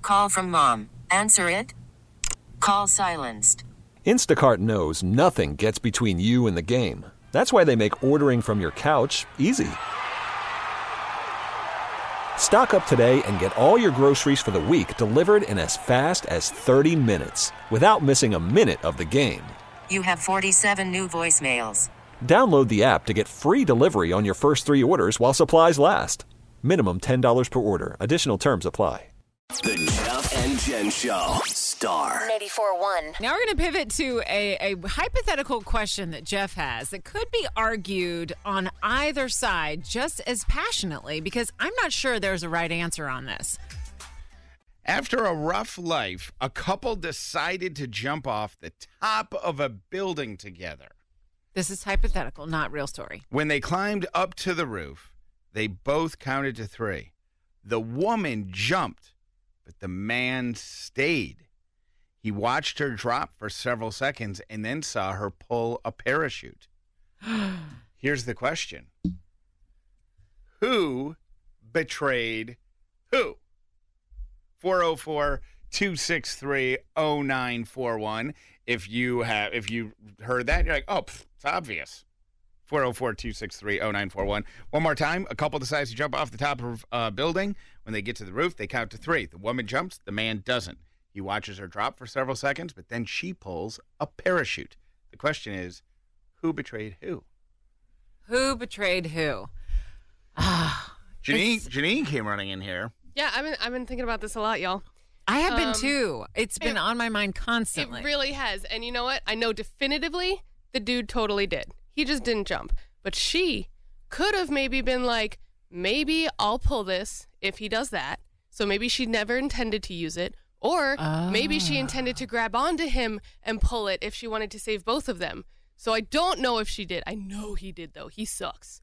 Call from mom. Answer it. Call silenced. Instacart knows nothing gets between you and the game. That's why they make ordering from your couch easy. Stock up today and get all your groceries for the week delivered in as fast as 30 minutes without missing a minute of the game. You have 47 new voicemails. Download the app to get free delivery on your first 3 orders while supplies last. Minimum $10 per order. Additional terms apply. The Jeff and Jen Show. Star 94.1. Now we're going to pivot to a hypothetical question that Jeff has that could be argued on either side just as passionately, because I'm not sure there's a right answer on this. After a rough life, a couple decided to jump off the top of a building together. This is hypothetical, not real story. When they climbed up to the roof, they both counted to 3. The woman jumped, but the man stayed. He watched her drop for several seconds and then saw her pull a parachute. Here's the question. Who betrayed who? 404-263-0941. If you heard that, you're like, oh, it's obvious. 404-263-0941. One more time. A couple decides to jump off the top of a building. When they get to the roof, they count to 3. The woman jumps. The man doesn't. He watches her drop for several seconds, but then she pulls a parachute. The question is, who betrayed who? Who betrayed who? Janine came running in here. Yeah, I've been thinking about this a lot, y'all. I have been too. It's been on my mind constantly. It really has. And you know what? I know definitively the dude totally did. He just didn't jump. But she could have maybe been like, maybe I'll pull this if he does that. So maybe she never intended to use it. Or maybe she intended to grab onto him and pull it if she wanted to save both of them. So I don't know if she did. I know he did, though. He sucks.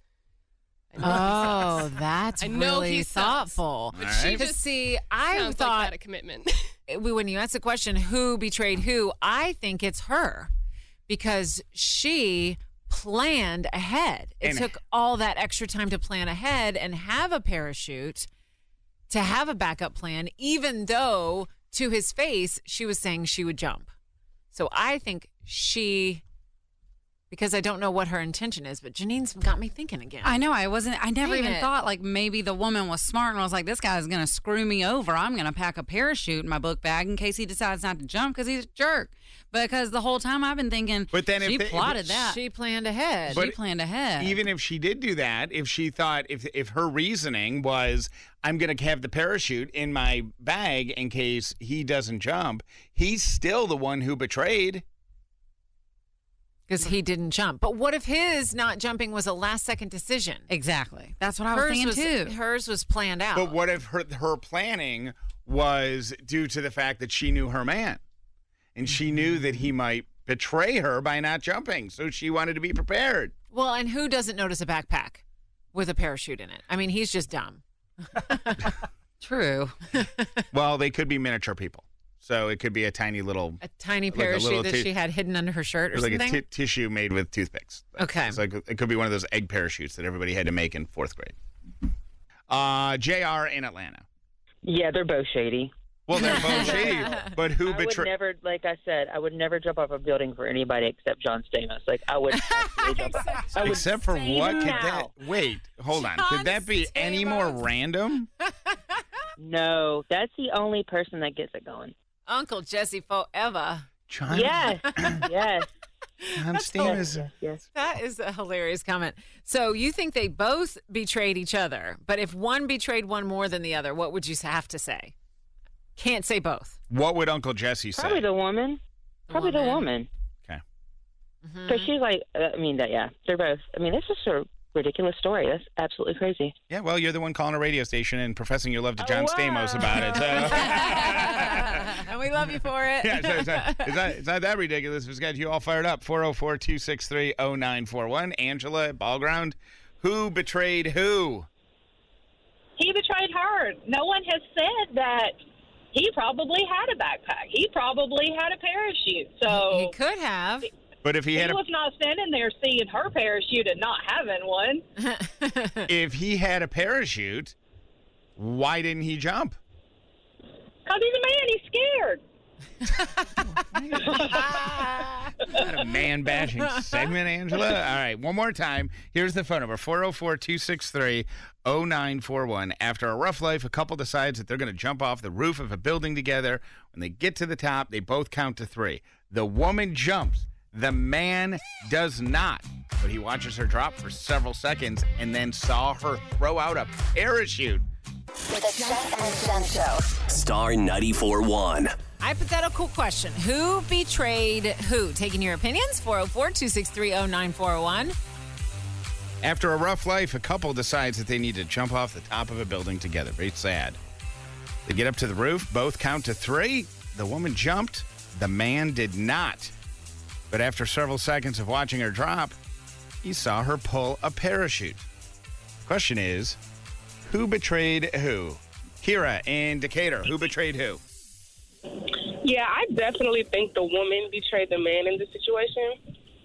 That's I know really he thoughtful. But she just see, I sounds thought like that a commitment. when you ask the question, who betrayed who, I think it's her because she planned ahead. It took all that extra time to plan ahead and have a parachute, to have a backup plan, even though to his face, she was saying she would jump. So I think because I don't know what her intention is, but Janine's got me thinking again. I know. I never Dang even it. thought like maybe the woman was smart and was like, this guy's going to screw me over. I'm going to pack a parachute in my book bag in case he decides not to jump because he's a jerk. Because the whole time I've been thinking, But then she plotted that. She planned ahead. She planned ahead. Even if she did do that, if she thought, if her reasoning was, I'm going to have the parachute in my bag in case he doesn't jump, he's still the one who betrayed. Because he didn't jump. But what if his not jumping was a last-second decision? Exactly. That's what I was thinking, too. Hers was planned out. But what if her planning was due to the fact that she knew her man? And she knew that he might betray her by not jumping. So she wanted to be prepared. Well, and who doesn't notice a backpack with a parachute in it? I mean, he's just dumb. True. Well, they could be miniature people. So it could be a tiny little... A tiny like a parachute little that she had hidden under her shirt or like something? a tissue made with toothpicks. Okay. So it could be one of those egg parachutes that everybody had to make in 4th grade. JR in Atlanta. Yeah, they're both shady. Well, they're both shady, but who I would betrayed? never, like I said, I would never jump off a building for anybody except John Stamos. Like, I would absolutely jump off. I would Except for what could now. that? Wait, hold on. Could that be any more random? No, that's the only person that gets it going. Uncle Jesse forever. John? Yes, yes. John Stamos. Yes. That is a hilarious comment. So you think they both betrayed each other, but if one betrayed one more than the other, what would you have to say? Can't say both. What would Uncle Jesse say? Probably the woman. Probably the woman. Okay. Because she's like, they're both. I mean, it's just a ridiculous story. That's absolutely crazy. Yeah, well, you're the one calling a radio station and professing your love to John Stamos about it. So. And we love you for it. Yeah, it's not that ridiculous. It's got you all fired up. 404-263-0941. Angela at Ballground. Who betrayed who? He betrayed her. No one has said that he probably had a backpack. He probably had a parachute. So he could have. But if he had was not standing there seeing her parachute and not having one. If he had a parachute, why didn't he jump? Because Because he's a man. He's scared. Not a man-bashing segment, Angela. All right, one more time. Here's the phone number, 404-263-0941. After a rough life, a couple decides that they're going to jump off the roof of a building together. When they get to the top, they both count to 3. The woman jumps. The man does not. But he watches her drop for several seconds and then saw her throw out a parachute. The Jeff and Jen Show. Star 94.1. Hypothetical question. Who betrayed who? Taking your opinions, 404-263-0941. After a rough life, a couple decides that they need to jump off the top of a building together. Very sad. They get up to the roof, both count to 3. The woman jumped. The man did not. But after several seconds of watching her drop, he saw her pull a parachute. Question is, who betrayed who? Kira in Decatur, who betrayed who? Yeah, I definitely think the woman betrayed the man in this situation.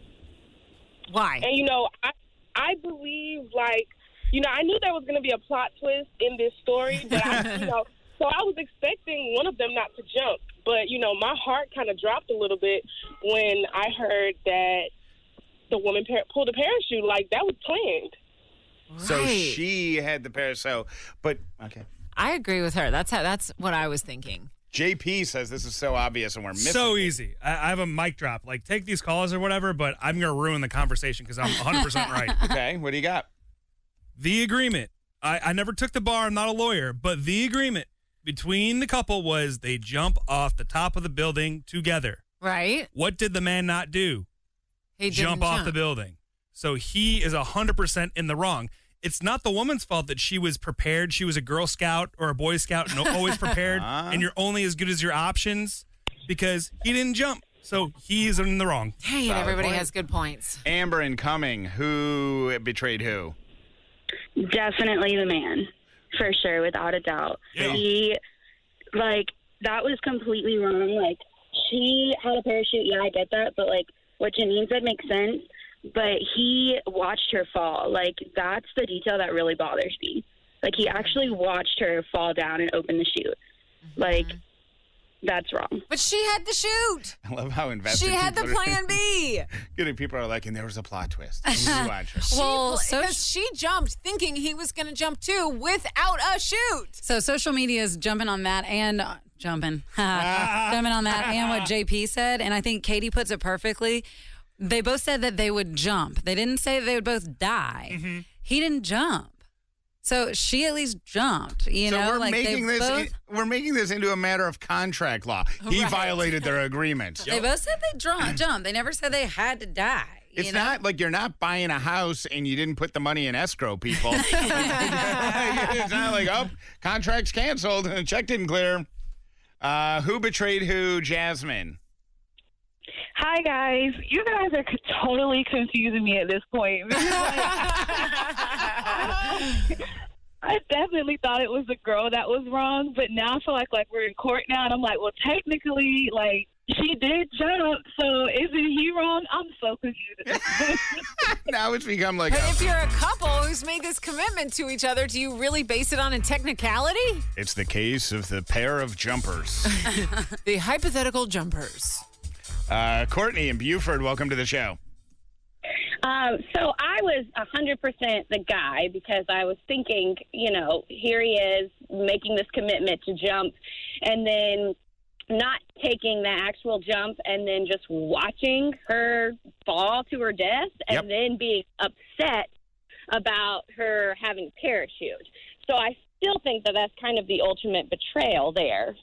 Why? And, I believe, I knew there was going to be a plot twist in this story, but, so I was expecting one of them not to jump. But, my heart kind of dropped a little bit when I heard that the woman pulled a parachute. Like, that was planned. Right. So she had the parachute. But, okay. I agree with her. That's what I was thinking. JP says this is so obvious and we're missing So it. easy. I have a mic drop. Like, take these calls or whatever, but I'm going to ruin the conversation because I'm 100% right. Okay, what do you got? The agreement. I never took the bar. I'm not a lawyer, but the agreement between the couple was they jump off the top of the building together. Right. What did the man not do? He didn't jump off the building. So he is 100% in the wrong. It's not the woman's fault that she was prepared. She was a Girl Scout or a Boy Scout and always prepared, and you're only as good as your options because he didn't jump. So he's in the wrong. Hey, Solid everybody point. has good points. Amber and Cumming, who betrayed who? Definitely the man, for sure, without a doubt. Yeah. He, that was completely wrong. She had a parachute, yeah, I get that, but, what Janine said makes sense. But he watched her fall. That's the detail that really bothers me. He actually watched her fall down and open the chute. That's wrong. But she had the chute. I love how invested She had the people are. plan B. Good, people are like, and there was a plot twist. And you watch her. Well, Because she jumped thinking he was going to jump too without a chute. So social media is jumping on that and jumping on that and what JP said. And I think Katie puts it perfectly. They both said that they would jump. They didn't say they would both die. Mm-hmm. He didn't jump. So she at least jumped, So we're making they this both, we're making this into a matter of contract law. He violated their agreement. they both said they jumped. They never said they had to die. It's not like you're not buying a house and you didn't put the money in escrow, people. It's not like, contract's canceled and the check didn't clear. Who betrayed who? Jasmine. Hi, guys. You guys are totally confusing me at this point. I definitely thought it was the girl that was wrong, but now I feel like we're in court now, and I'm like, well, technically, she did jump, so isn't he wrong? I'm so confused. Now it's become like But if you're a couple who's made this commitment to each other, do you really base it on a technicality? it's the case of the pair of jumpers. The hypothetical jumpers. Courtney in Buford, welcome to the show. So I was 100% the guy because I was thinking, here he is making this commitment to jump and then not taking the actual jump and then just watching her fall to her death and then being upset about her having a parachute. So I still think that that's kind of the ultimate betrayal there.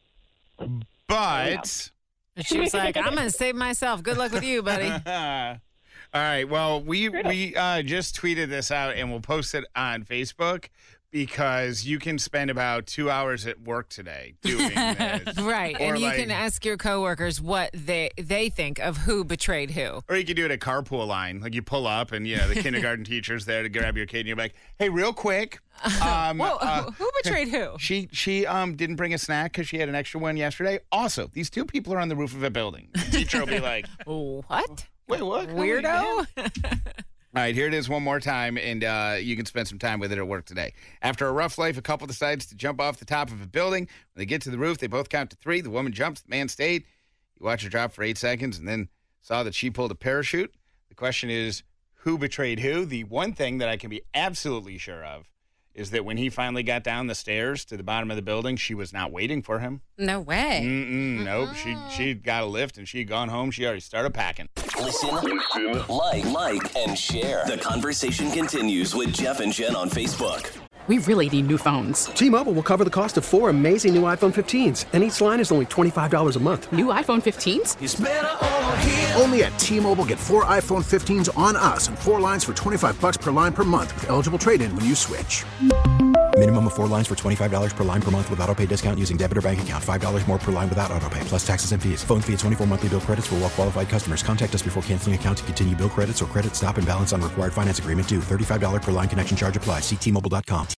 But she was like, I'm going to save myself. Good luck with you, buddy. all right. Well, we just tweeted this out and we'll post it on Facebook because you can spend about 2 hours at work today doing this. Right. Or And you can ask your coworkers what they think of who betrayed who. Or you could do it at carpool line. Like you pull up and, the kindergarten teacher's there to grab your kid and you're like, hey, real quick. Who betrayed who? She didn't bring a snack because she had an extra one yesterday. Also, these two people are on the roof of a building. The teacher will be like, what? Wait, what? Weirdo? All right, here it is one more time, and you can spend some time with it at work today. After a rough life, a couple decides to jump off the top of a building. When they get to the roof, they both count to 3. The woman jumps, the man stayed. You watch her drop for 8 seconds and then saw that she pulled a parachute. The question is, who betrayed who? The one thing that I can be absolutely sure of is that when he finally got down the stairs to the bottom of the building, she was not waiting for him. No way. Nope. She got a lift and she had gone home. She already started packing. Listen, like, and share. The conversation continues with Jeff and Jen on Facebook. We really need new phones. T-Mobile will cover the cost of 4 amazing new iPhone 15s, and each line is only $25 a month. New iPhone 15s? It's better over here. Only at T-Mobile, get 4 iPhone 15s on us and 4 lines for $25 per line per month with eligible trade-in when you switch. Minimum of 4 lines for $25 per line per month with autopay discount using debit or bank account. $5 more per line without autopay, plus taxes and fees. Phone fee at 24 monthly bill credits for well-qualified customers. Contact us before canceling account to continue bill credits or credit stop and balance on required finance agreement due. $35 per line connection charge applies. See T-Mobile.com.